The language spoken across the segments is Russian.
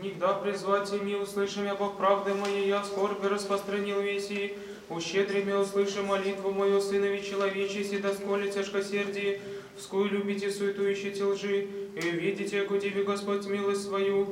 Нигда призвать ими, услышим я, Бог правды моей, я в скорби распространил веси. Ущедрим я, услышим молитву мою, сынови человечеси, досколе тяжкосердие, вскую любите суетующие лжи, и увидите, как удиви Господь милость свою.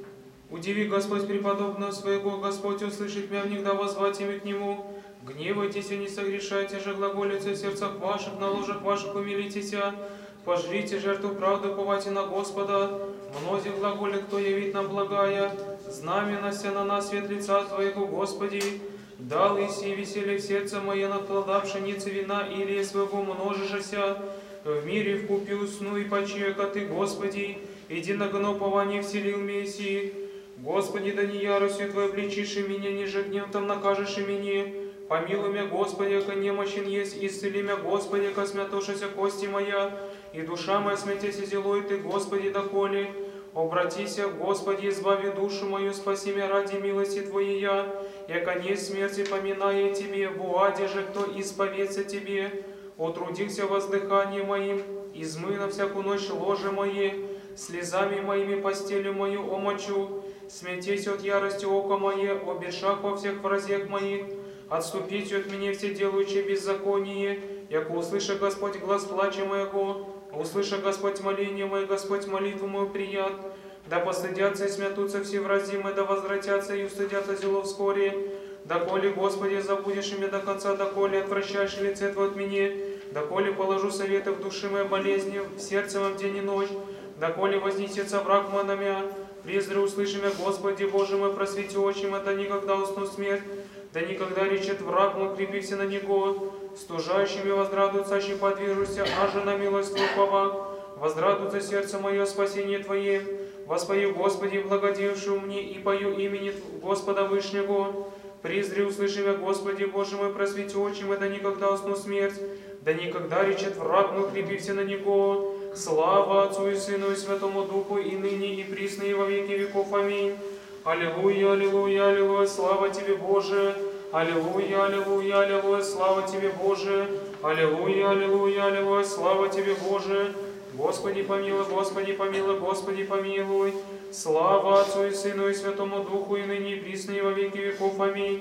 Удиви Господь преподобного своего, Господь услышит меня, внегда воззвать ими к Нему. Гневайтесь и не согрешайте же, глаголицы в сердцах ваших, на ложах ваших умилитеся. Пожрите жертву правды, уповайте на Господа. Мнози глаголи, кто явит нам благая. Знаменася на нас свет лица Твоего, Господи. Дал иси веселье в сердце мое над плода пшеницы вина, или своего множишься. В мире вкупе усну и почиека Ты, Господи. Единогно упование вселил Мессии. Господи, да не яростью Твой обличишь и меня, ниже гнев там накажешь и меня. Помилуй меня, Господи, яко немощен есть, исцели меня, Господи, яко смятошися кости моя, и душа моя смятеся зелой Ты, Господи, доколе. Обратися, Господи, избави душу мою, спаси меня ради милости Твоей я, яко не смерти поминая Тебе, в уаде же кто исповедся Тебе. Отрудился воздыханием моим, измы на всякую ночь ложе мое, слезами моими постелью мою омочу, смятесь от ярости око мое, обешах во всех вразях моих, отступите от меня все делающие беззаконие, яко услыша Господь глаз плача моего, услыша Господь моление мое, Господь молитву мою прият, да постыдятся и смятутся все врази мои, да возвратятся и устыдятся зело вскоре. Доколе, Господи, забудешь меня до конца, доколе отвращаешь лице Твое от меня, доколе положу советы в душе моей болезни, в сердце моем день и ночь, доколе вознесется враг мой на меня, презри услыши меня, Господи, Боже мой, просвети очи мои, да никогда усну смерть, да никогда речет враг мой, крепися на него, стужающими возрадуются, аще подвижуся, аже на милость Твою повак, возрадуется сердце мое спасение Твое, воспою, Господи, благодевшему мне, и пою имени Господа Вышнего. Презри, услыши меня, Господи, Боже мой, просвети очи мои, да никогда усну смерть, да никогда речет враг мой, крепися на него. Слава Отцу и Сыну и Святому Духу, и ныне, и присно, и во веки веков. Аминь. Аллилуйя, аллилуйя, аллилуйя, слава Тебе, Боже. Аллилуйя, аллилуйя, аллилуйя, слава Тебе, Боже. Аллилуйя, аллилуйя, аллилуйя, слава Тебе, Боже. Господи помилуй, Господи помилуй, Господи помилуй. Слава Отцу и Сыну и Святому Духу, и ныне, и присно, и во веки веков. Аминь.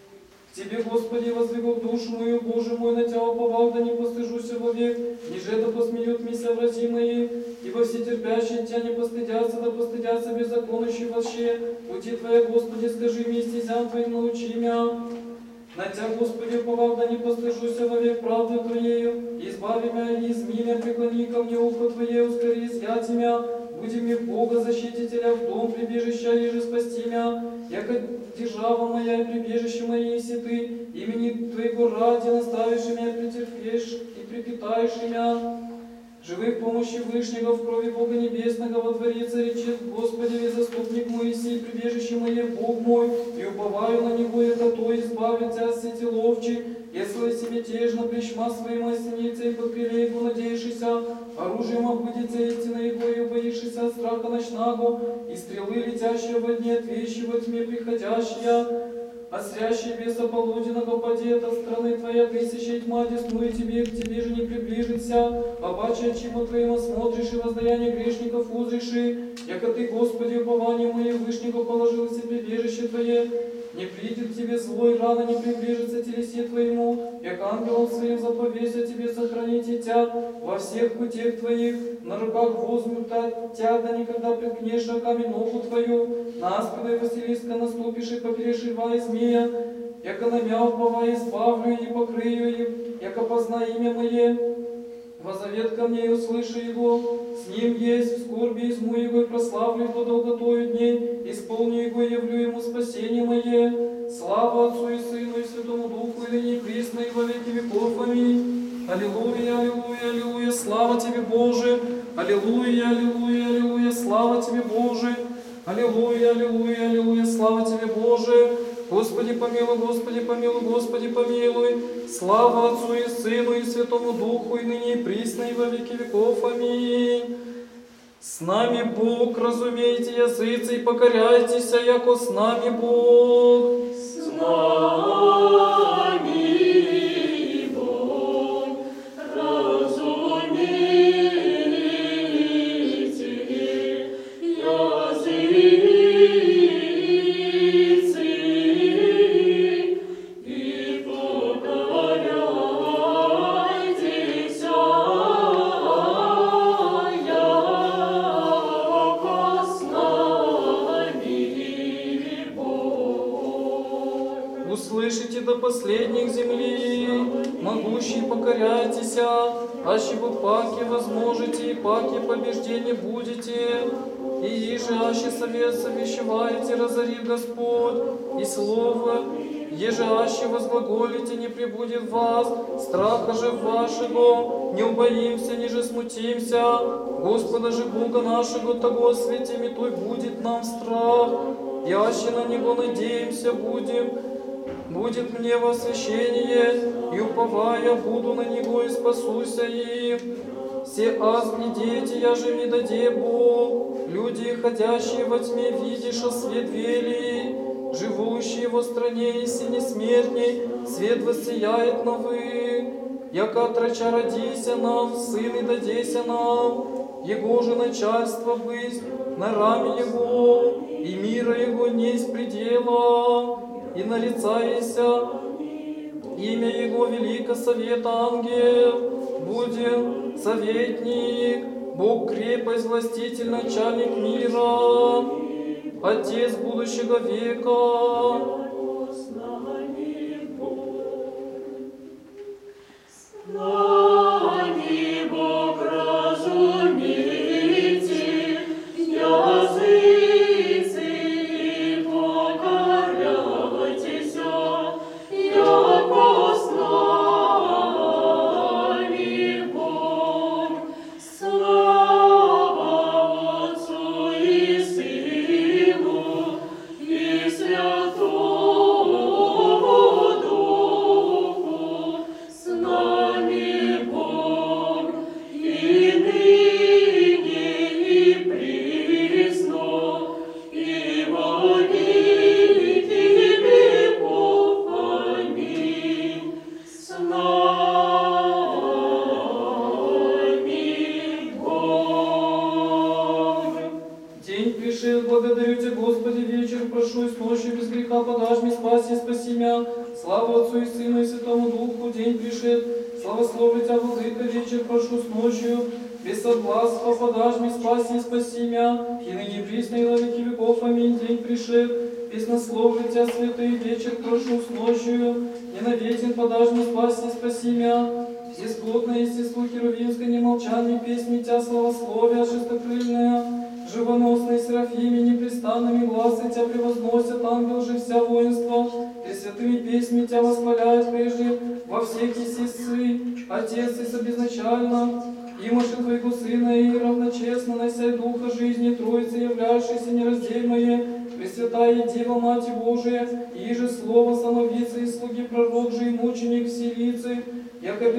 К Тебе, Господи, воздвигал душу мою, Боже мой, на Тебя уповал, да не постыжуся вовек, ниже это посмеют мися врази мои, ибо все терпящие Тебя не постыдятся, да постыдятся беззаконующие вообще. Пути Твоя, Господи, скажи мне, стезям Твоим научи меня. На Тебя, Господи, уповал, да не постыжуся вовек правды Твоею, избави меня и изми меня, преклони ко мне ухо Твое, ускори изъять меня, буди мне Бога, защитителя, в дом прибежища, еже спасти меня, яко держава моя и прибежище мое, еси Ты, имени Твоего ради наставишь меня, претерпешь и припитаешь меня. Живых помощи Вышнего в крови Бога Небесного водворится, речет Господи, ведь заступник мой, сей прибежище мое, Бог мой, и уповаю на Него, яко то избавит тебя от сети ловчи, если себе тежно пришма своим осеница и под крыле Его надеешься, оружием обудется истина Его, и боишься от страха ночного, и стрелы, летящие во дне, от вещи во тьме приходящие, осрящие беса полуденного падет от страны Твоя, тысяча тьма десную Тебе, к Тебе же не приближится, обаче чему Твоим осмотришь и воздаяние грешников узриши, яко Ты, Господи, упование мое Вышнего положил себе прибежище Твое, не придет к Тебе злой, рано не приближится телесе Твоему, яко ангелом Своим заповеся Тебе сохраните Тебя во всех путях Твоих, на руках возьмут Тебя, да никогда приткнешь руками ногу Твою, на аспида и Василиска наступишь и поперешь льва и змея, яко на мя уповая избавлю и покрою их, яко позна имя Мое, возовет ко мне и услышу Его, с Ним есть в скорби изму Его и прославлю Его долготою дней, исполню Его и явлю Ему спасение Мое. Слава Отцу и Сыну и Святому Духу, и ныне и присно, и во веки веков. Аминь. Аллилуйя, аллилуйя, аллилуйя, слава Тебе, Боже! Аллилуйя, аллилуйя, аллилуйя, слава Тебе, Боже! Аллилуйя, аллилуйя, аллилуйя, слава Тебе, Боже! Господи помилуй, Господи помилуй, Господи помилуй! Слава Отцу и Сыну и Святому Духу, и ныне и присно, и во веки веков. Аминь. С нами Бог, разумейте языцы, и покоряйтесь, яко с нами Бог. С нами Бог, разумейте языцы. услышите до последних земли, могущий покоряйтесь, аще вы паки возможете, и паки побеждения будете, и еже аще совет совещеваете, разорит Господь, и слово, еже аще возглаголите, не прибудет вас, страха же вашего, не убоимся, ниже смутимся, Господа же Бога нашего, того святими, той будет нам страх, и аще на Него надеемся будет мне во освящение, и уповая буду на Него и спасуся им. Все аз и дети, я же не даде Бог, люди, ходящие во тьме, видишь, свет вели, живущие во стране и сине смертней, свет воссияет новый, яко отрача родися нам, сын и дадеся нам, Его же начальство быть на раме Его, и мира Его несть предела, и нарицайся имя Его велико совет ангел, будем советник, Бог крепость, властитель, начальник мира, Отец будущего века. Славни Бог разумите, языцы и покоряйтесь, яко славни Бог. Слава Отцу и Сыну и Святому Духу, с нами Бог, и ныне, и присно, и во веки веков. Аминь. С нами Бог. День пришел, благодарю Тебя, Господи, вечер прошу, и с ночью без греха подашь мне, спаси и спаси меня. Слава Отцу и Сыну и Святому Духу, день пришел, славословлю Тебя, Владыка, вечер прошу, с ночью без согласства подашь мне, спаси и спаси меня. И ныне присно и во веки веков. Аминь. День пришел, песнословлю Тебя, святый, вечер прошу, с ночью ненавиден подашь мне, спаси и спаси меня. Бесплотное естество херувимское, немолчанные песни Тебя, славословия, шестокрыльная, живоносные серафими, непрестанными глазы Тебя превозносят, ангел же вся воинство, пресвятыми песнями Тебя восхваляет прежде во всех естецы, Отец и собезначально, имаши Твоего Сына и равночестно нося Духа жизни, Троицы, являющейся нераздельное, Пресвятая Дева Мать Божия, и же Слово Самовица и слуги пророк же и мученик вселицы, яко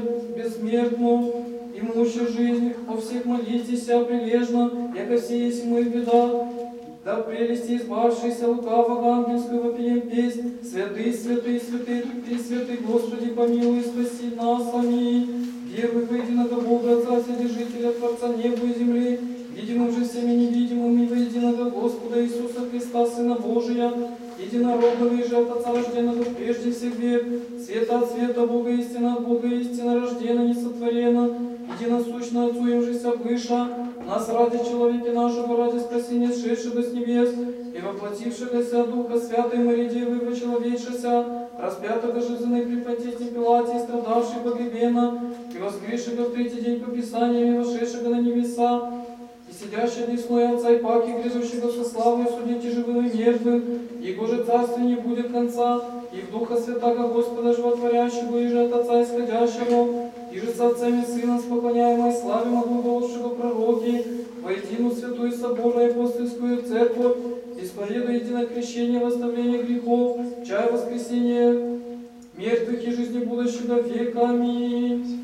безмертну, имуща жизнь, о всех молитесь прилежно, яко все есть мы беда, да прелести избавшийся лукавого ангельского вопием песнь, святый, святый, святый, ты святый, Господи, помилуй, спаси нас, аминь. Веруй во единого Бога, Отца, Вседержителя, Творца неба и земли, видимым же всеми невидимым, и во единого Господа Иисуса Христа, Сына Божия, единородного и же от Отца рожденного прежде всех век, света от света, Бога истина от Бога истина, рождена, несотворена, единосущно Отцу им же вся выша, нас ради человека нашего, ради спасения сшедшего с небес, и воплотившегося Духа Святой Марии Девы, вочеловечися, распятого же за при Понтии Пилате, и страдавший погребена, и воскресшего в третий день по Писаниям, и вошедшего на небеса, и сидящего одесной Отца и Паки, грядущего со славой судите живым и мертвым, Его же царствие не будет конца, и в Духа Святаго Господа животворящего, и же от Отца исходящего, и же с Отцем и Сыном споклоняемой славе глаголовшего пророки, во единую святую соборную апостольскую церковь, исповедуя единое крещение, восставление грехов, чая воскресения мертвых и жизни будущего века. Аминь.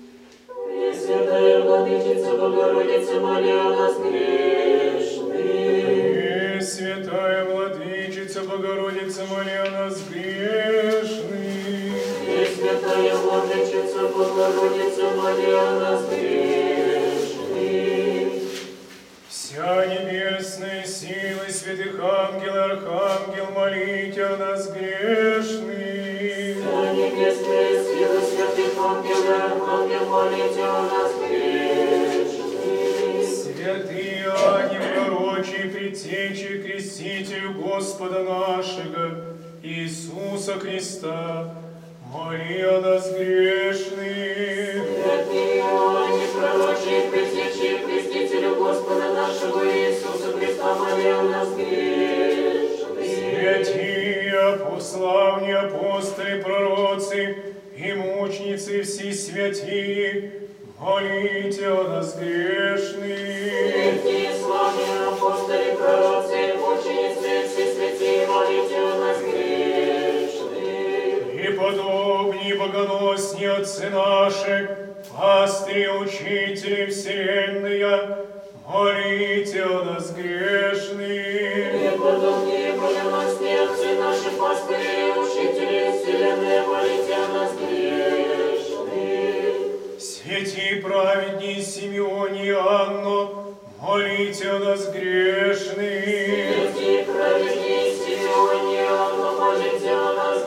Пресвятая Владычица Богородица, моли о нас грешных. Пресвятая Владычица Богородица, моли о нас грешных. Пресвятая Владычица Богородица, моли о нас грешных. Вся небесная сила святых ангел и архангел, молите о нас грешных. Вся небесная сила святых ангел и архангел, молите о нас грешных. Святые ангел, пророчий, предтечи, крестителю Господа нашего, Иисуса Христа, моли о нас грешных. Святый Иоанне, пророче, пресвящи, крестителю Господа нашего Иисуса Христа, моли о нас грешных. Святые апостолы, апостоли, пророцы и мученицы, все святые, молите о нас грешных. Святые, славные апостоли, пророцы, мученицы, все святые, молите о нас грешных. И подобнее богоносни отцы наши, пастыри, учители вселенная, молите о нас грешных. Преподобные богоносные отцы наши, пастыри, учители вселенной, молите о нас грешных. Святей праведней Симеоне и Анно, молите о нас грешных. Святей праведней Симеоне и Анно, молите о нас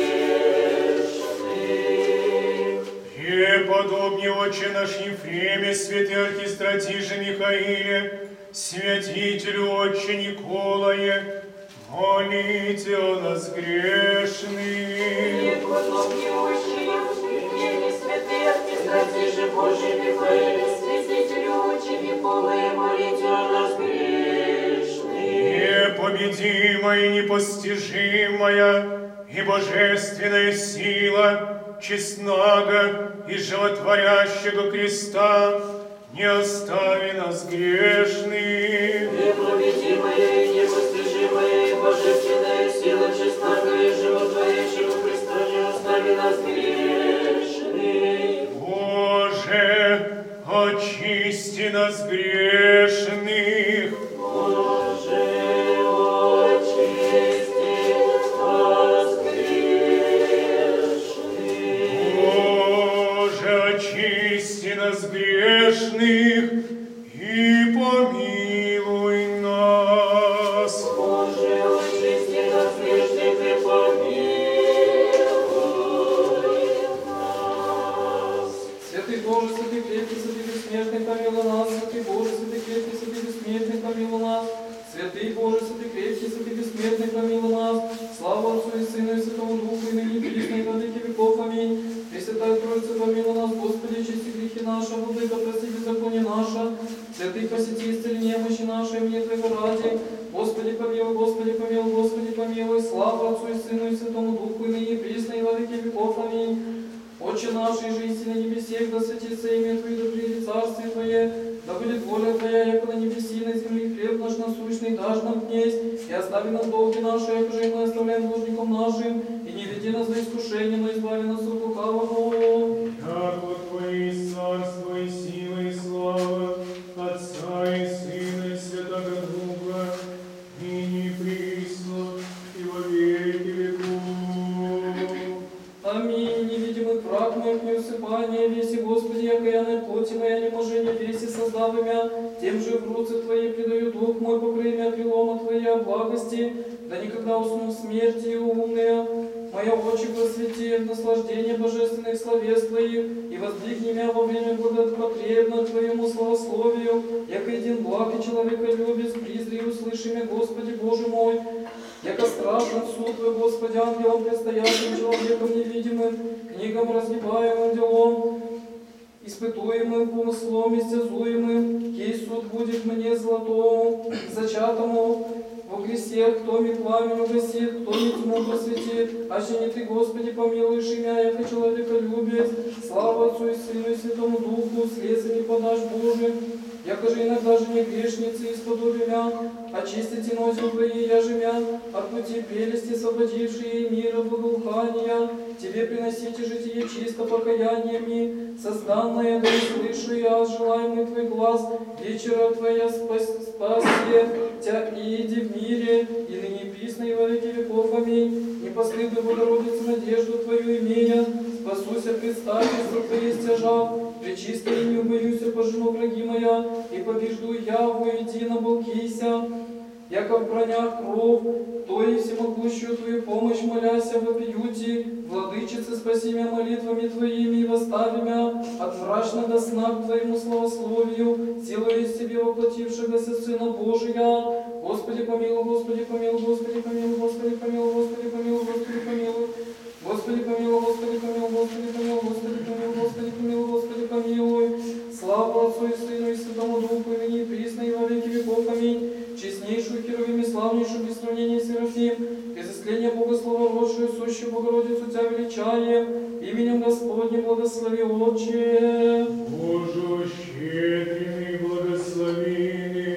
грешных. И подобнее Отче наш Ефреме, святый архистратиже Михаиле, святителю Отче Николае, молите о нас грешных. Преподобные Отче Ефреме, святый архистратиже Божий Михаиле, святителю Отче Николае, молите о нас грешных. Непобедимая и непостижимая и божественная сила честного и животворящего креста, не остави нас грешных. Непобедимая и непостижимая и божественная сила честного и животворящего Христа, не остави нас грешных. Боже, очисти нас грешных. Боже, очисти нас грешных. Боже, очисти нас грешных и помилуй нас. Боже, очисти нас грешных и помилуй нас. Святый Боже, святый крепкий, святый бессмертный, помилуй нас. Святый Боже, святый крепкий, святый бессмертный, помилуй нас. Святый Боже, святый крепкий, святый бессмертный, помилуй нас. Слава Отцу и Сыну и Святому Духу, и ныне и присно, и во веки веков. Аминь. Пресвятая Троица, помилуй нас, Господи, очисти грехи наши, Владыка, прости беззаконие наше. Святый, посети, исцели немощи наши, и мне Твоего ради. Господи, помилуй, Господи, помилуй, Господи, помилуй. Слава Отцу и Сыну и Святому Духу, и ныне и присно, и во веки веков. Аминь. Отче наш, и жизнь на небесех, да светится имя Твое, да придет царствие Твое, да будет воля Твоя, яко на небеси и на земле, хлеб наш насущный дашь нам днесь, и остави нам долги наши, яко же и мы оставляем должникам нашим, и не веди нас во искушение, но избави нас от лукавого. Яко Твое есть царство и сила и слава Отца и Сына и Святого Духа, ныне и присно и во веки веков. Аминь. Невидимый враг моих неусыпания, веси, Господи, окаянной плоти моя неможение веси, создав имя, тем же в руцы Твои предаю дух мой, покрой меня крилом от Твоей благости, да никогда усну в смерти умные. Моя очи просвети в наслаждение божественных словес Твоих, и воздвигни меня во время благопотребно Твоему славословию, яко един благ и человеколюбец, призри и услыши меня, Господи Боже мой, яко страшен суд Твой, Господи, ангелом предстоящим, человеком невидимым, книгам разгибаемым делом, испытуемым помыслом истязуемым, кей суд будет мне золотому, зачатому, во гресех, кто ми пламень угасит, кто ми тьму просветит, аще не Ты, Господи, помилуешь имя, яко человеколюбец, слава Отцу и Сыну и Святому Духу, следствие подашь Божий, яко же иногда же не грешницы исподоби мя, очистите носил Твои, я же мя, от пути прелести освободившие мира благоухания, Тебе приносите житие чисто покаяниями, созданное, да услышу я желаемый Твой глаз, вечера Твоя спасе Тя и иди в мире, и ныне присно и во веки веков. Аминь. Не постыдную Богородицу надежду Твою имея, спасуся предстательство Твое стяжав, пречисто и не убоюся пожену враги моя, и побежду я воедино болкися, яко в бронях кров, то и всемогущую Твою помощь моляся вопиюти, Владычице, спаси меня молитвами Твоими и восстави меня от мрачного до сна к Твоему славословию, силой из Тебе воплотившегося Сына Божия. Господи помилуй, Господи помилуй, Господи помилуй, Господи помилуй, Господи помилуй, Господи славнейшую без сравнения Серафим, без исцеления Богослова, родшую, сущую Богородицу Тебя величаем, именем Господним благослови, Отче. Боже, щедрый, благословенный,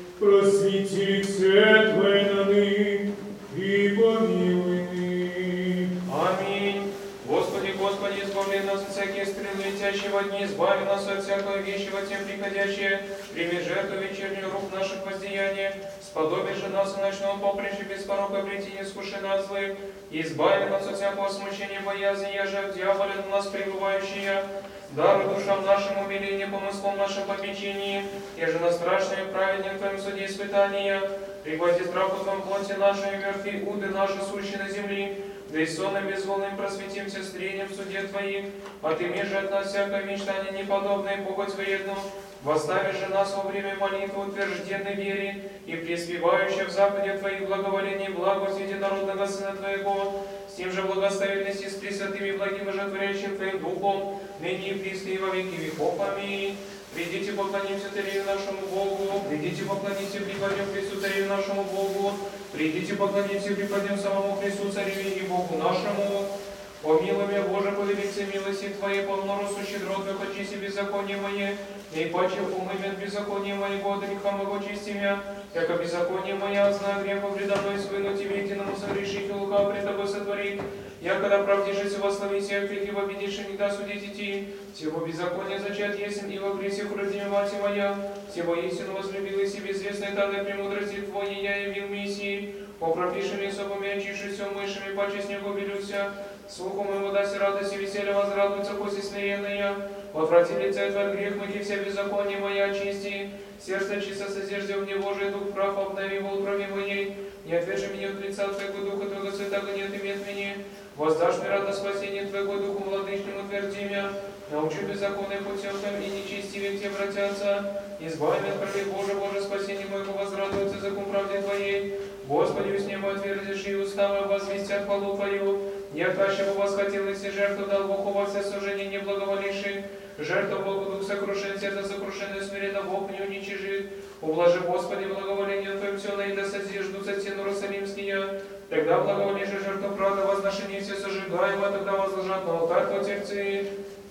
просвети лице Твое на ныне и помилуй ныне. Аминь. Господи, Господи, избави нас от всяких стрел летящего дни, избави нас от всякого вещего тем приходящее, прими жертву вечернюю рук наших воздеяния, сподоби же нас и ночного поприща без порока прийти не скуши нас злых, и избави нас от всякого смущения, боязни, еже от дьяволя на нас пребывающие, даруй душам нашим умиление, помыслом нашим попечении, еже на страшное праведным Твоем суде испытания, пригвозди страху Твоем плоти нашей, верхи уды наши сущие на земли, да и сонным безволным просветимся стрением в суде Твоим, отыми же от нас всякое мечтание неподобное, похоть вредну, восстави же нас во время молитвы утвержденной вере и преспевающей в заповеди Твоих благоволений благо единородного Сына Твоего, с тем же благословенности с пресвятым и благим ожитворящим Твоим Духом, ныне и присно и во веки веков. Аминь. Придите, поклонимся Царю нашему Богу, придите, поклонимся, припадем Христу Царю нашему Богу, придите, поклонимся, припадем самому Христу Царю и Богу нашему. Помилуй меня, Боже, по велице милости Твоей, по множеству щедрот Твоих, очисти беззаконие мое, и паче умыми от беззакония моего, от греха моего очисти меня, яко беззаконие мое, знаю греха предо мной свыну Тебе, единому согрешить, и лука пред Тобой сотворить, якогда правдишься во славе всех грехи, победишь, и не да судить идти, всего беззакония зачат есен, и во гресе родине мать моя, всего истину возлюбил и себе известной тайной премудрости Твоей, я явил Мессии, по пропишенным собами очишися умышами, паче снегу белюся, слухом ему даст радость и веселье возрадуется после смиренная. Отврати лице Твой от грех, мыти все беззаконие моя очисти. Сердце чисто созердя в него же, дух прав обнови во утробе моей. Не отвержи меня от лица Твоего Духа, Твоего Святого нет и нет мне. Воздашь мне радость спасения Твоего Духу владычнему утверди меня. Научи беззаконным путем Твоим и нечестивым те обратятся. Избави меня от крови Боже, Боже, спасение моего возрадуется закон правде Твоей. Господи, с неба отверзишь и устава возвестят хвалу Твою. Я кращего восхотелось и жертву дал Богу во все служение не благоволивший. Жертва Богу дух сокрушен, сердце сокрушенное смиренно Бог не уничижит. Ублажи, Господи, благоволение Твоим все наида созиждутся стену Иерусалимские. Тогда благоволишь жертву правда, возношение все сожигаемо, тогда возложат на алтарь Твой терцы.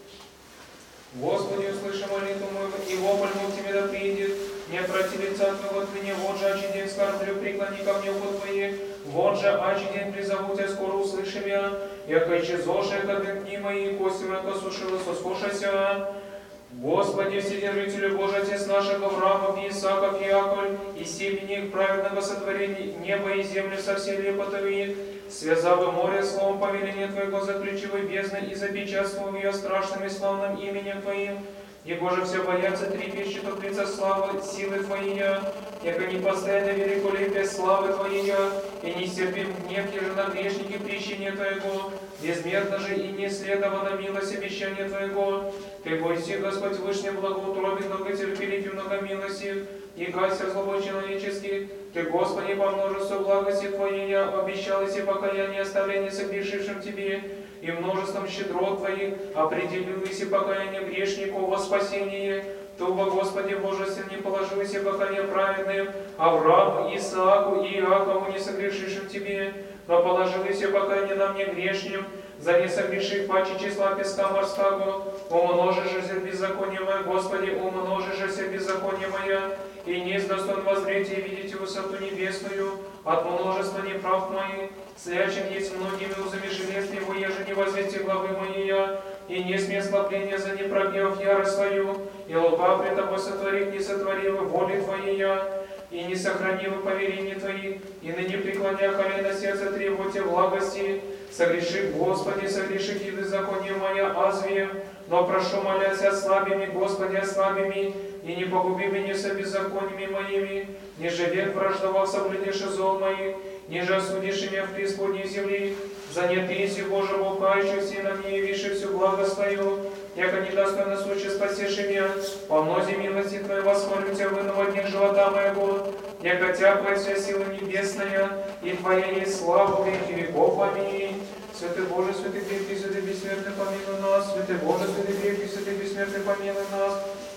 Господи, услыши молитву мою, и вопль мой к Тебе да приидет. Не отврати лица Твоего от меня, вот же, аки день скорблю, преклони ко мне ухо Твои. Вот же, аки день призову Тебя, скоро услыши меня. Яко исчезоше, когда дни мои, кости мои посушила, соскушася. Господи, Вседержителю Божий, Отец наших Авраамов, Исааков, Иаковль, и семени их праведного сотворения, небо и землю со всей лепотами, связавы море словом повеления Твоего, заключивы бездны и запечатствовав ее страшным и славным именем Твоим, Его же все боятся, трепещут от лица славы, силы Твоей, яко непостоянно великолепие славы Твоей, и нестерпим гнев, еже на грешники прещения Твоего, безмерно же и неследовано милость обещания Твоего. Ты бойся, Господь, вышне благоутробен, многотерпелив и многомилостив, и гася злобой человеческий. Ты, Господи, по множеству благости Твоей, обещал и покаяние оставления согрешившим Тебе, и множеством щедрот Твоих определил и покаяние грешников во спасение. Туба, Господи, Боже, не положил и покаяние праведным Аврааму, Исааку и Иакову, не согрешившим Тебе, но положил и покаяние нам не грешным, за не согрешив паче числа песка морского. Умножишь же беззаконие мое, Господи, умножишь же беззаконие мое, и не достоин воззреть и видеть высоту небесную от множества неправд моих. Слячен есть многими узами железными, еже не возвести главы моей, и не смей слабления за непрогнев ярость Твою, и лука пред Тобой сотворив, не сотворил воли Твоей, и не сохранил повеления Твоих, и ныне преклоня колено сердце требуйте благости, согрешив, Господи, согрешив и беззаконие моя, азвие, но прошу, молясь, ослабими, Господи, ослабими, и не погуби меня со беззакониями моими, ниже век враждовал соблюдешь зол моих, ниже осудишь меня в преисподней земли, за нетысью Божьего кающихся, на мне явишь всю благость Твою, яко недостойно случай спасешь меня, по мнозе милости Твоей восхвалю Тебя выну в днях живота моего, яко тяпает вся сила небесная, и Твоя есть слава в веки веков. Аминь. Святый Боже, святый крепкий, святый бессмертный, помилуй нас. Святый Боже, святый крепкий, святый бессмертный, помилуй нас.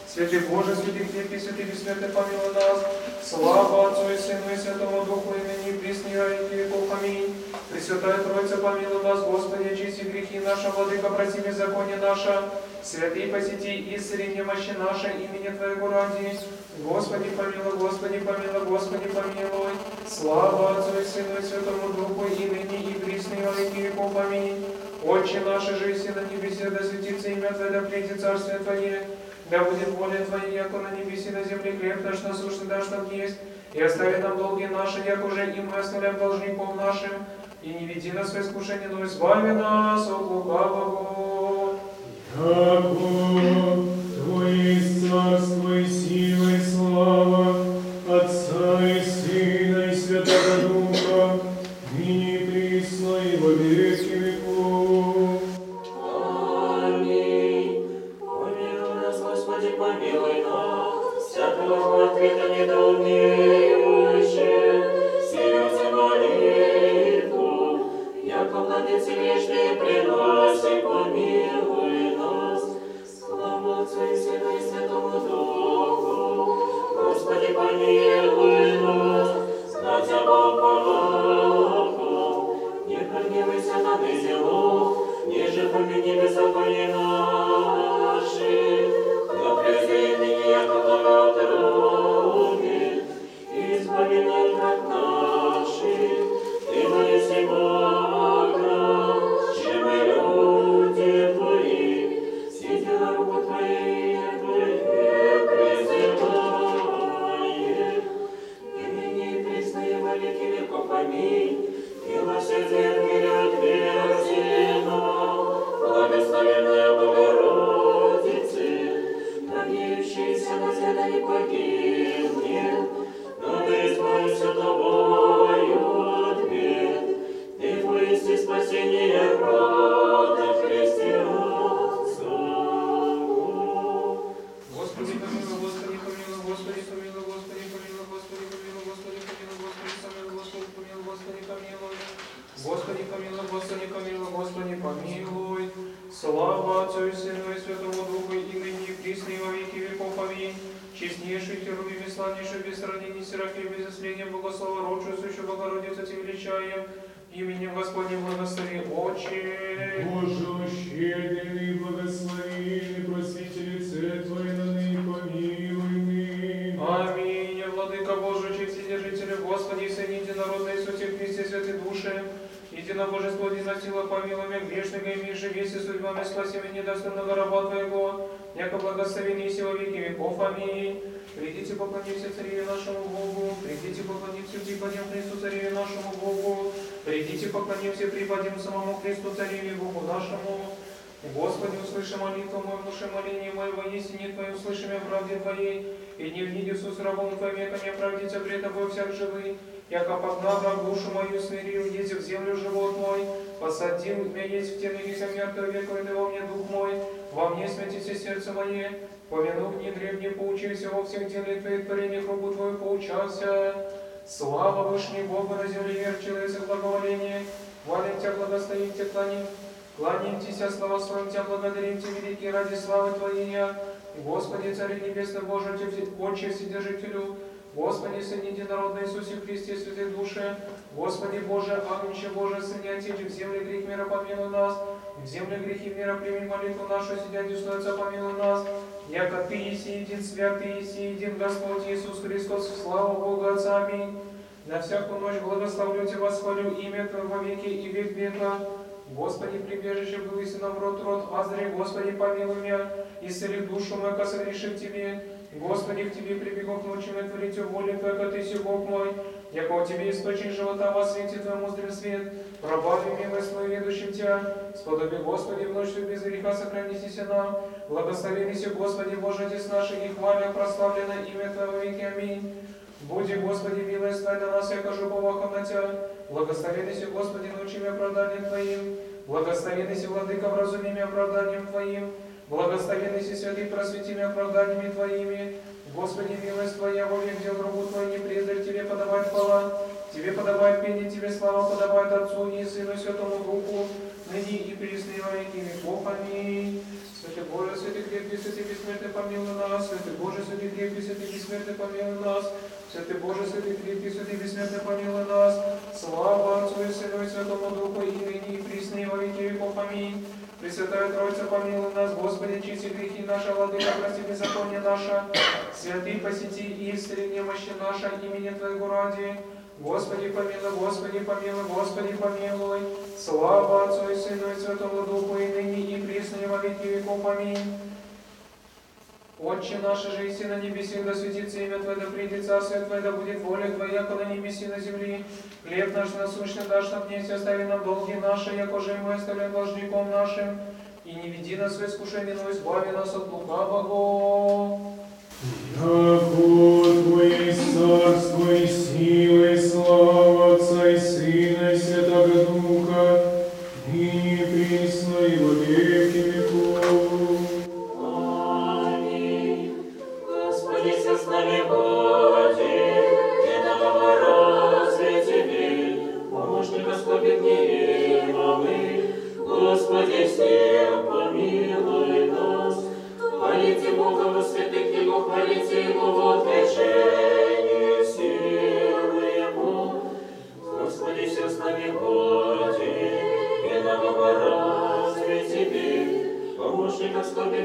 Святый Боже, святый крепкий, святый бессмертный, помилуй нас. Слава Отцу и Сыну и Святому Духу, и ныне и присно и во веки веков. Аминь. Пресвятая Троица, помилуй нас, Господи, очисти грехи наши, Владыка, прости беззаконие наше. Святый, посети, исцели немощи наши, имени Твоего ради. Господи, помилуй, Господи, помилуй, Господи, помилуй. Слава Отцу и Сыну и Святому Духу, и ныне и присно и во веки веков. Аминь. Отче наш, же и на небесе, да светится имя Твое, да придет царствие Твое. Да будет воля Твоя, яко на небесе, на земле хлеб наш насущный дашь нам есть, и остави нам долги наши, яко уже и мы оставляем должников нашим, и не веди нас в искушение, но избави нас от лукавого. Яко Твое есть царство и сила и слава Отца и Сына и Святого Духа, ныне и присно и во веки веков. Господи, помилуй нас, всякого ответа недоумеющие, силите молитву, яко владыцы вечные приноси, помилуй нас. Слава Отцу и Сыну и Святому Духу, Господи, помилуй нас, Отца Бог помогал, не прогневайся на зело, ниже помяни беззаконие наши. Избави нас от наших, Ты воеси Бога, чем мы люди Твои, все дела рук Твоих призываем. И ныне и присно и во веки веков. Аминь. И милосердие отверзено, благословенная Богородице, надеющийся на света не погибнет, но да избавится тобою от бед. Ты воисти спасение рода христианского. Господи, помилуй, Господи, помилуй, Господи, помилуй, Господи, помилуй, Господи, помилуй, Господи, помилуй, Господи, помилуй, Господи, помилуй, Господи, помилуй. Господи, помилуй, Господи, помилуй, Господи, помилуй. Слава Отцу и Сыну и Святому Духу, и ныне и присно и во веки веков. Аминь. Честнейший херувим и славнейший без сравнения Серафим, без исследия Богослова, родшую сущую Богородицу, Тебе величаем. Именем Господним благослови, Отче. Боже, щедрый, благословенный, просвети лице Твое, на ныне помилуй ныне. Аминь. Владыка Божий, честь Вседержителю, Господи, Сын единородный Иисусе Христе, святый Душе, единобожество, единосила, помилуй меня, грешного, имеющий весь и судьбами, спаси меня, недостойного раба Твоего, яко благословен и во веки веков. Аминь. Придите, поклонимся Цареве нашему Богу, придите, поклонимся, припадем Христу, Цареве нашему Богу, придите, поклонимся, припадем самому Христу, Цареве Богу нашему. Господи, услыши молитву мою, внуши моление моего, если нет Твоей, услыши меня в правде Твоей, и не вниди Иисус рабом Твоим, яко не оправдится пред Тобой всяк живый, яко погнав враг душу мою, смирил, ездил в землю живот мой, посадил меня есть в темных века мертвого века, и дал мне дух мой, во мне смятится сердце мое, помянув не древне, поучился во всех делах Твоих творениях, руку Твою поучался. Слава Вышний Богу, на земле мир, человек благоволение, хвалим Тебя, благословим Тебя, кланим Тебя, слава Своим Тебя, благодарим Тебя, великий, ради славы Твоей. Господи, Царь Небесный, Боже, Отче Вседержителю, Господи, Сын единородный Иисусе Христе, святой душе, Господи Боже, Агнче Боже, Сын и Отече, в земле грех мира помилуй нас, в земле грехи мира прими молитву нашу, сидя десной Отца помилуй нас, яко Ты еси един, святый еси един, Господь Иисус Христос, слава Богу Отца, аминь. На всякую ночь благословлю Тебя, восхвалю имя Твое во веки и век века. Господи, прибежище был истина в род, азри, Господи, помилуй меня, исцели душу мою, ко согрешив Тебе. Господи, к Тебе прибегу к ночи, и творите волю Твою, ко Ты си Бог мой, яко у Тебе источник живота, во свете Твоему зрим свет, пробави милость Твою, ведущим Тебя, сподоби, Господи, в ночь без греха сохранитесь нам, благословенися, Господи, Боже, Отец наш, и хваля прославлено имя Твое во веки, аминь. Буди, Господи, милость Твоя на нас, я кажу повахом на Тебя, благословенися, Господи, научи меня оправданием Твоим, благословенися, Владыка, вразуми меня оправданием Твоим, благословенный си святый, просвети меня оправданиями Твоими. Господи, милость Твоя, во век дел рабу Твой, не презрь Тебе подавать хвала. Тебе подобает пение, Тебе слава подобает Отцу и Сыну и Святому Духу, ныне и присно и во веки веков. Аминь. Святый Боже, святый крепкий, святый бессмертный, помилуй нас. Святый Боже, святый крепкий, святый бессмертный, помилуй нас. Святый Боже, святый крепкий, святый бессмертный, помилуй нас. Слава Отцу и Сыну и Святому Духу, и ныне и присно и во веки веков. Аминь. Пресвятая Троица, помилуй нас, Господи, очисти грехи наши, Владыка, прости беззаконие наше. Святый, посети и исцели немощи наши, имени Твоего ради. Господи, помилуй, Господи, помилуй, Господи, помилуй. Слава Отцу и Сыну и Святому Духу, и ныне и присно и во веки веков. Аминь. Отче наш, же и на небесах, да светится имя Твое, да придет царствие Твое, да будет воля Твоя, яко на небеси на земли. Хлеб наш насущный дашь нам днесь, остави нам долги наши, яко же и мы оставляем должником нашим. И не веди нас в искушение, но избави нас от лукавого. Яко Твое царство и сила, и слава Отца и Сына, и Святого Духа, ныне и присно, и во веки веков. Господи, со с нами Боги, и наговора разве Тебе, помощника скорби гневы, Господи, всем помилуй нас. Хвалите Бога во святых Его, хвалите Его в отречении силы Его. Господи, все с нами Боги, и наговора разве Тебе, помощника скорби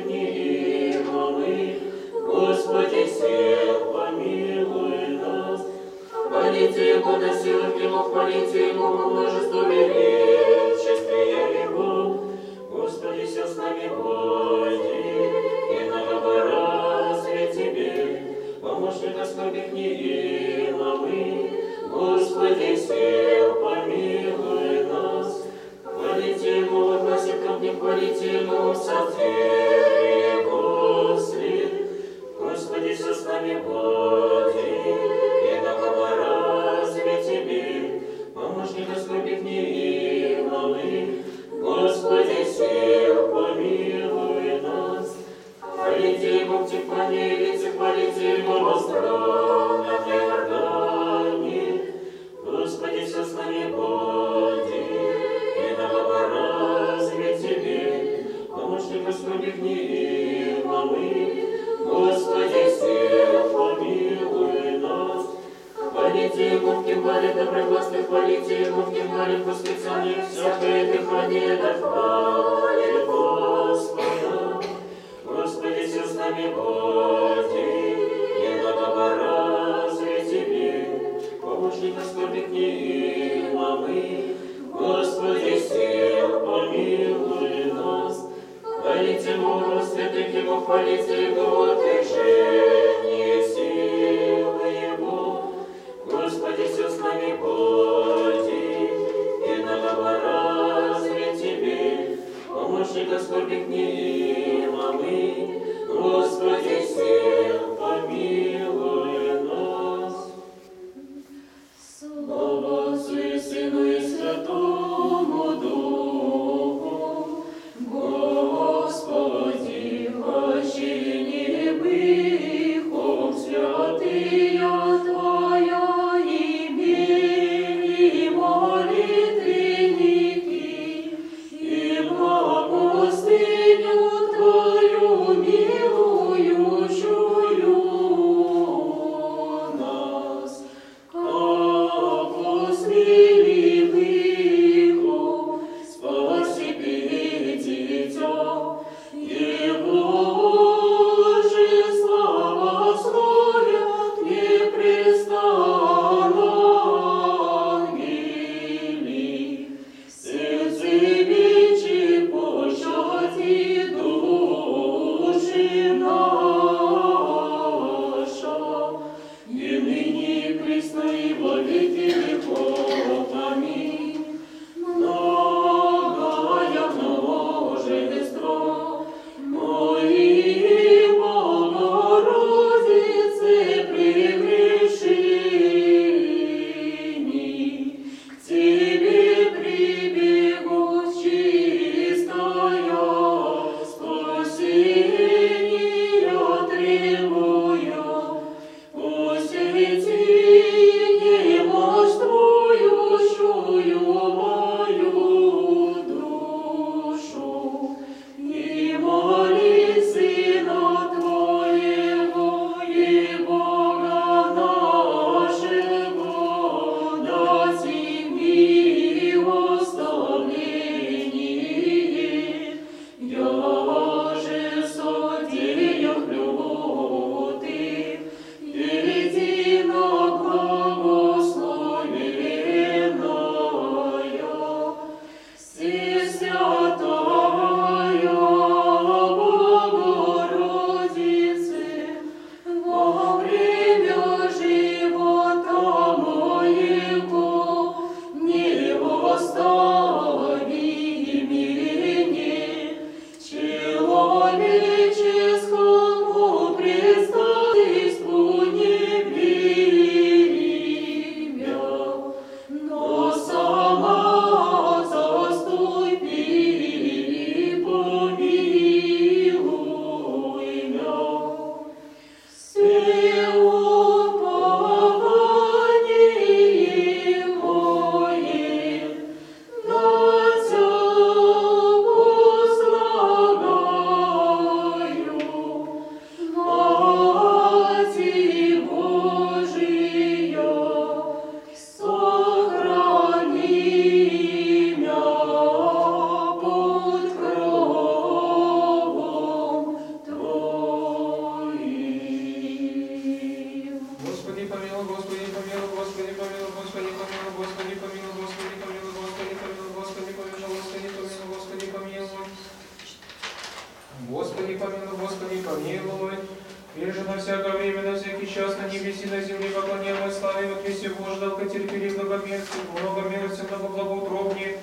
гневы, Господи, всех помилуй нас. Хвалите Его на силах Его, хвалите Его во множестве величестве Его. Господи, все с нами Боги, и наговора разве Тебе, помощника скорби гневы, Господи, всех помилуй нас. Хвалите Его во гласе камня, хвалите Его в сотворе Его след. Господи, все с нами Боги, и наговора разве Тебе, помощника скорби гневы, Господи, всех помилуй нас. Хвалите Его в тихоне лице, хвалите Его во странах Иордане. Господи, все с нами Боги, и наговора разве Тебе, помощника скорби гневы, Господи, всех помилуй нас. Хвалите Его в кимвале доброгласно, хвалите Его в кимвале в восклицании, всякое дыхание да хвалит Господа. Господи, все с нами Боги, и наговора разве Тебе, помощника скорби гневы, Господи, всех помилуй нас. Хвалите Его святых Его, хвалите Его в отречении силы Его. Господи, все с нами Боги, и наговора разве Тебе, помощника скорби гневы, Господи, всех помилуй нас. Слава Отцу и Сыну и Святому Духу, Господи, очи не быть. еси на земле, поклоняемой славе, во Христе Божий, долготерпелив, многомилостив, благоутробнее,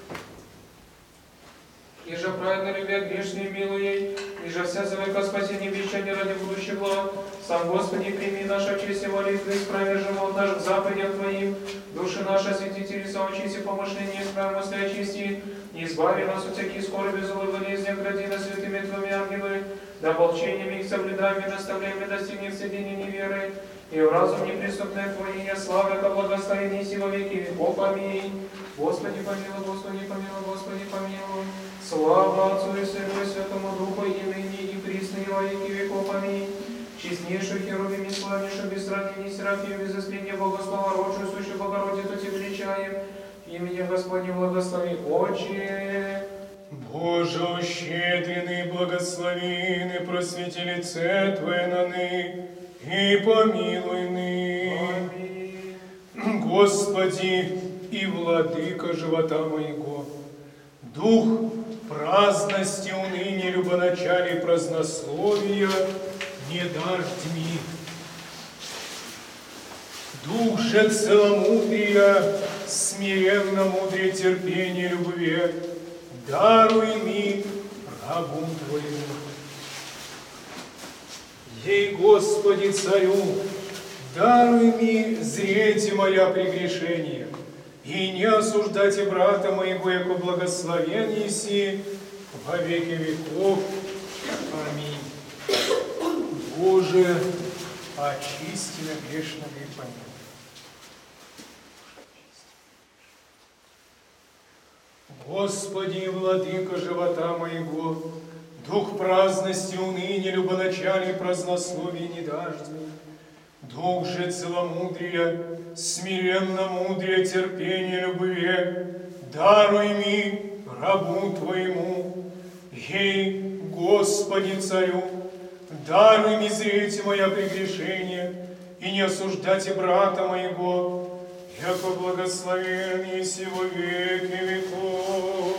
иже праведно любя грешные милуей, иже вся за века спасение обещания ради будущего. Сам Господи, прими наша честь и молитвы, исправи живот наш в заповедях Твоим, души наши осветители, соочисти помышления, исправи мысли очисти, и избави нас от всяких скорби, злой болезни, огради нас святыми Твоими ангелами, да волчениями их соблюдаем и наставляем, и достигнем соединения неверы, и в разум неприступное Творение, славы, ко благословении си во веки веков. Аминь. Господи помилуй, Господи помилуй, Господи помилуй. Слава Отцу и Сыну и Святому Духу, и ныне, и присно, и во веки веков. Аминь. Честнейшую Херувим и славнейшую, без сравнения Серафим, без засления Богослова, родшую, сущую Богородицу Тебе величаем. Именем Господне благослови, Отче. Боже, щедренный, благословенный, просвети лице Твое на ны, и помилуй ны. Аминь. Господи и владыка живота моего, дух праздности, уныния, любоначалия и празднословия не дашь тьми. Дух же целомудрия, смиренно мудрее терпения, любви, даруй ми рабу Твоему. Ей, Господи, Царю, даруй ми зреть моя прегрешение, и не осуждайте брата моего, яко благословен еси во веки веков. Аминь. Боже, очисти меня грешного и помилуй. Господи, владыка живота моего, дух праздности, уныния, любоначалия и празднословия не дашь мне. Дух же целомудрия, смиренно мудрее терпения, любви, даруй ми рабу Твоему. Ей, Господи, Царю, даруй ми зреть моя прегрешение, и не осуждайте брата моего, яко благословен еси во веки веков.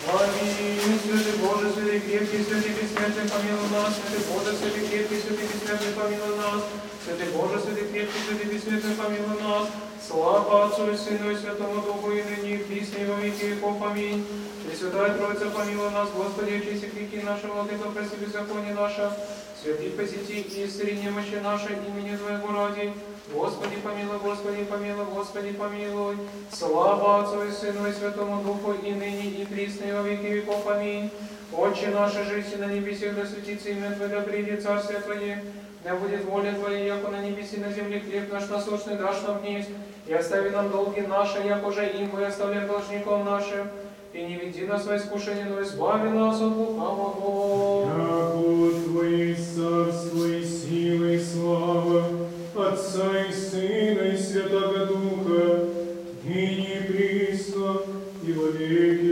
Аминь. Святый Боже, святый крепкий, святый бессмертный, помилуй нас. Святый Боже, святый крепкий, святый бессмертный, помилуй нас. Святый Боже, святый крепкий, святый бессмертный, помилуй нас. Слава Отцу и Сыну и Святому Духу, и ныне, и присно, и во веки веков. Аминь. Пресвятая Троица, помилуй нас, Господи, очисти грехи наши, владыка, прости беззаконие наше. Святи, посети и исцели немощи наши, имени Твоего ради. Господи помилуй, Господи помилуй, Господи помилуй. Слава Отцу и Сыну и Святому Духу, и ныне, и присно, и во веки веков. Аминь. Отче наш, жиси на небесах, да светится имя Твое, да придет Царствие Твое, да будет воля Твоя, яко на небеси, на земле хлеб наш насущный дашь нам днесь, и остави нам долги наши, яко же им мы оставляем должником нашим, и не веди нас во искушение, но избави нас от лукавого. Яко Твое царство и сила и слава Отца и Сына и Святого Духа, ныне и присно, и во веки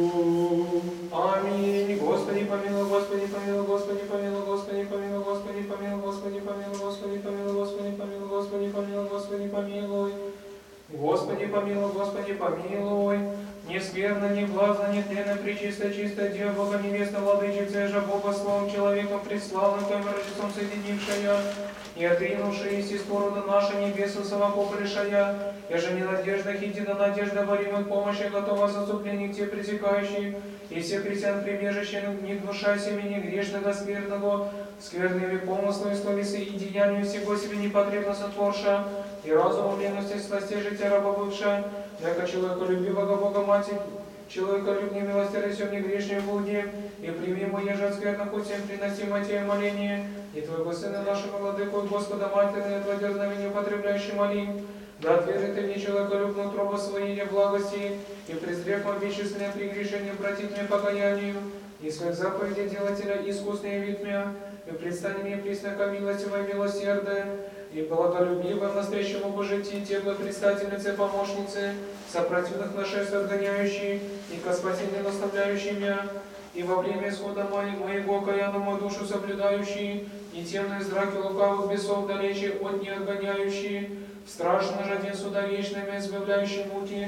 веков. Аминь. Господи помилуй, Господи помилуй, Господи помилуй, Господи помилуй, Господи помилуй, Господи помилуй, Господи помилуй, Господи помилуй, Господи помилуй, Господи помилуй. Господи помилуй, Господи помилуй. Нескверно, не влазно, не тленно, пречисто, чисто, Дева Бога невеста, владычица, же Бога словом человеком предславным, Твоим Рождеством соединившая, и отринувшая из порода наша небесу совокупрешая, я же не надежда, едина надежда, боримых помощи, готова заступление к Тебе пресекающей, и всех христиан прибежище, не гнушай семени грешного, скверного, скверными помыслами, словесы и деянию всего себе непотребно сотворша, и разумом ленности сластей жития раба бывшая, яко человеколюбивого Бога Матерь, человеколюбней милостыря всем негрешнем блуде, и прими мое же от скверных усем приносимо Тебе моление, и Твоего Сына нашего Владыку, Господа Матерь, и Твое дерзновение употребляющий молим, да отвержи Ты мне человеколюбную тробу своей благости, и презрев мое бесчисленное прегрешение, обратить мне покаянию, и своих заповедей делателя искусные вид меня, и предстань мне преснока милостивой и милосердия, и благолюбивым настоящему Божитии, Тебе, предстательнице, помощнице, сопротивных нашествий отгоняющей, и ко спасению наставляющей меня, и во время исхода моего окаянному душу соблюдающий, и темные зраки лукавых бесов далече от не отгоняющие, в страшно же один суда вечными избавляющий муки,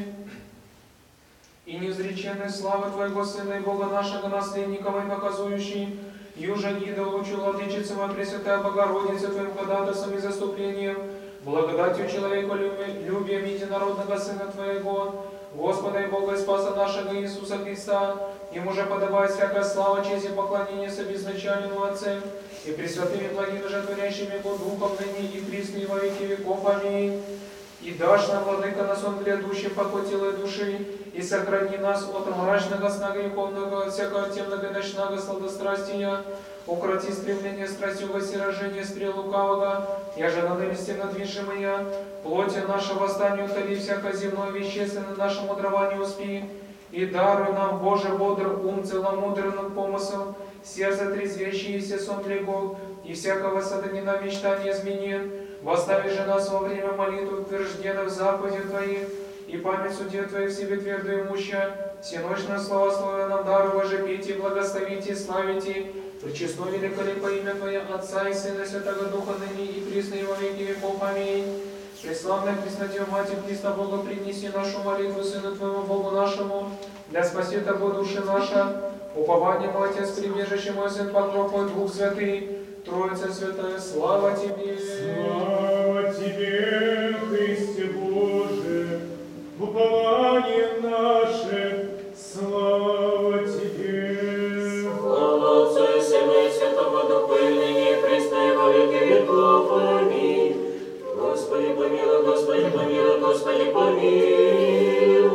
и неизреченной славы Твоего Сына и Бога нашего наследника и показующий, юже идолу, владычица моя Пресвятая Богородица, Твоим ходатайством и заступлением, благодатью человеколюбием единородного Сына Твоего, Господа и Бога и Спаса нашего Иисуса Христа, Ему же подобает всякая слава, честь и поклонение с обезначальному Отцем и пресвятыми благими животворящими Его Духом ныне и присно и во веки веков. Аминь. И дашь нам, Владыка, на сон грядущий покой тела и души, и сохрани нас от мрачного сна греховного, от всякого темного и ночного сладострастия, укроти стремление страстью воссиражения стрел лукавого, я же на ненависти надвижимая, плоти нашего восстания утоли всякое земное вещественно нашему мудрованию успи, и даруй нам, Боже, бодр ум, целомудренным помыслом, сердце трезвящееся сон легов, и всякого сатанина мечтания изменен, восстави же нас во время молитвы, утвержденных заповедей Твоих, и память судей Твоих себе твердо имуща, всеночное славословие нам даруй, же пейте, благословите и славите, пречестно великолепное имя Твое, Отца и Сына, Святого Духа, ныне и присно и во веки веков. Аминь. Преславная Преснодева Матерь Христа Бога, принеси нашу молитву Сыну Твоему Богу нашему, для спаси Тобой души наша, упование мой Отец, прибежище мой Сын, покров мой Дух Святый, Троица Святая, слава Тебе! Слава Тебе, Христе Боже, упование наше, слава Тебе! Слава Отцу и Сыну и Святому Духу, и ныне и присно и во веки веков. Аминь. Господи помилуй, Господи помилуй, Господи помилуй,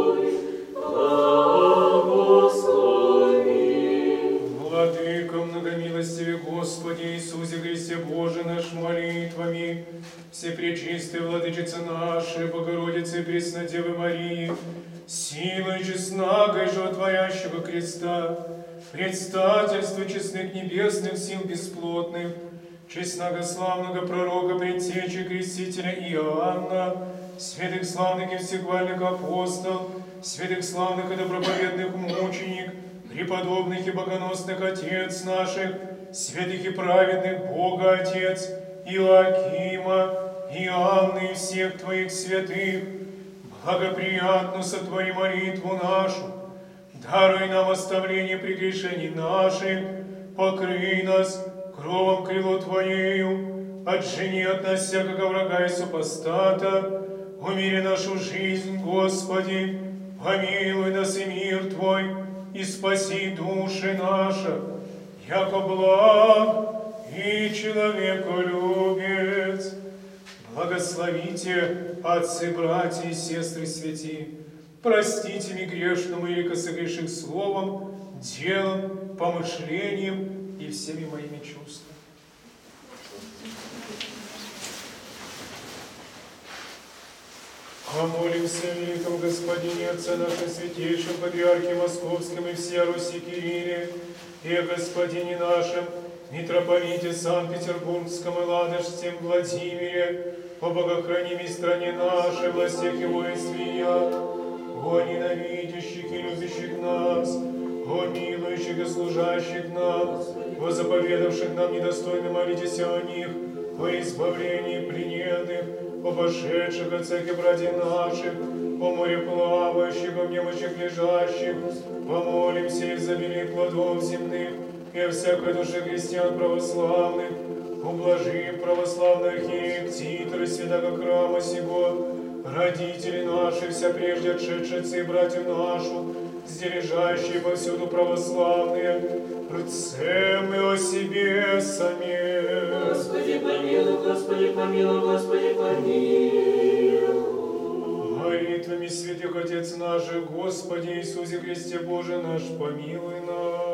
благослови. Владыка, многомилостиве Господи Иисусе Христе Боже наш, молитвами Всепречистой Владычицы нашей, Богородицы и Преснодевы Марии, силой честнагой животворящего креста, предстательства честных небесных сил бесплотных, честногославного пророка, предтечи крестителя Иоанна, святых славных и всехвальных апостол, святых славных и доброповедных мученик, преподобных и богоносных отец наших, святых и праведных Бога Отец, Иоакима, Иоанны и всех Твоих святых, благоприятно сотвори молитву нашу, даруй нам оставление прегрешений наших, покрый нас кровом крыло Твоею, отжени от нас всякого врага и супостата, умири нашу жизнь, Господи, помилуй нас и мир Твой, и спаси души наши, яко благ и человеколюбец. Благословите, отцы, братья и сестры святи, простите мне грешному, или согрешив словом, делом, помышлением и всеми моими чувствами. Помолимся о великом Господине, Отце нашем святейшем, Патриархе Московском и всея Руси Кирилле, и о Господине нашем, Митрополите Санкт-Петербургском и Ладожском Владимире, о богохранимой стране нашей, властях и воинстве я, о ненавидящих и любящих нас, о милующих и служащих нам, о заповедавших нам недостойно молитесь о них, о избавлении плененных, о пошедших отцах и братьях наших, о мореплавающих, о немощах лежащих, помолимся и изобилии плодов земных, и о всякой душе христиан православных, ублажи православных архиереев Титра и святого храма сего, родители наши, вся прежде отшедшие отцы и братьев нашу, сдережащие повсюду православные, рцем и о себе сами. Господи помилуй, Господи помилуй, Господи помилуй. Молитвами святых Отец наших, Господи Иисусе Христе Боже наш, помилуй нас.